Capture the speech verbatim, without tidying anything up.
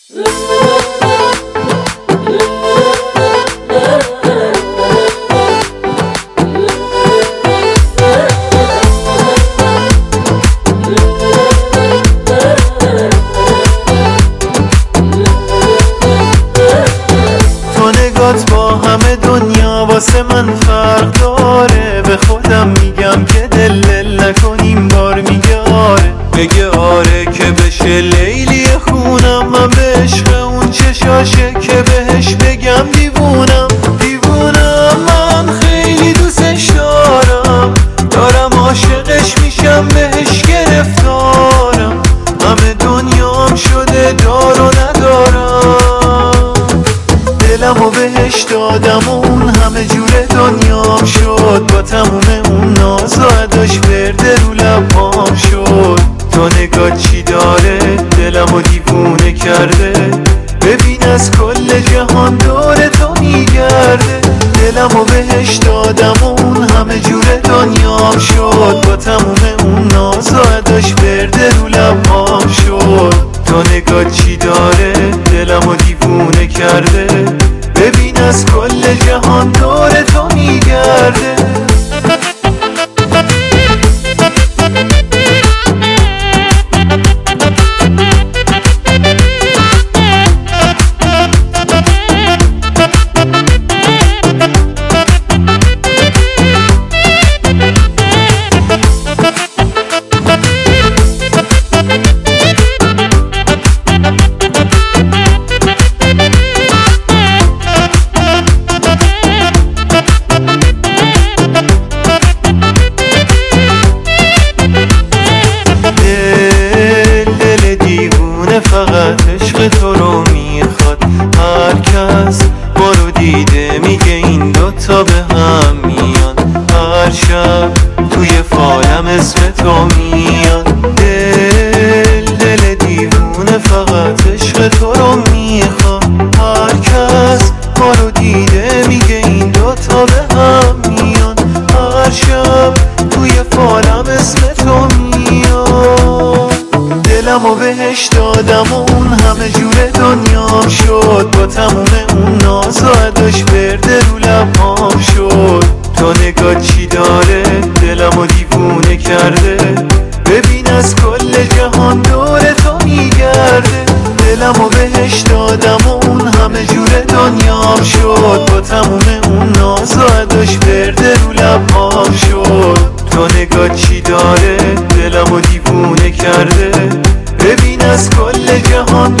با همه دنیا واسه من فرق داره. به خودم میگم که دل دل نکنیم بار. میگه آره، بگه آره که بشه لیلی خونم. من به عشق اون چشاشه که بهش بگم دیوونم دیوونم. من خیلی دوستش دارم دارم عاشقش میشم بهش گرفتارم. همه دنیام شده دار و ندارم. دلمو بهش دادم و اون همه جوره دنیام شد. با تموم اون ناز و اداش برده رو لبام شد. تو نگاه چی داره دلمو دیوونه کرده. ببین از کل جهان دور تو میگرده. دلمو بهش دادم و اون همه جوره دنیام شد. با تموم اون ناز و اداش برده رو لبام شد. تو نگاه چی داره دلمو دیوونه کرده. ببین از کل جهان دور تو میگرده. فقط عشق تو رو میخواد. هر کس ما رو دیده میگه این دوتا به هم میان. هر شب توی فالم اسم تو میاد. دل دل دیوونه فقط عشق تو رو میخواد. هر کس ما رو دیده میگه این دوتا به هم میان. هر شب توی فالم اسم تو میاد. دلمو بهش دادم و اون همه جوره دنیام شد. با تموم اون ناز و اداش برده رو لبام شد. تو نگاه چی داره دلمو دیوونه کرده. ببین از کل جهان دور تو میگرده. دلمو بهش دادم و اون همه جوره دنیام شد. با تموم اون ناز و اداش برده رو لبام شد. تو نگاه چی داره دلمو دیوونه کرده. ببین از کل جهان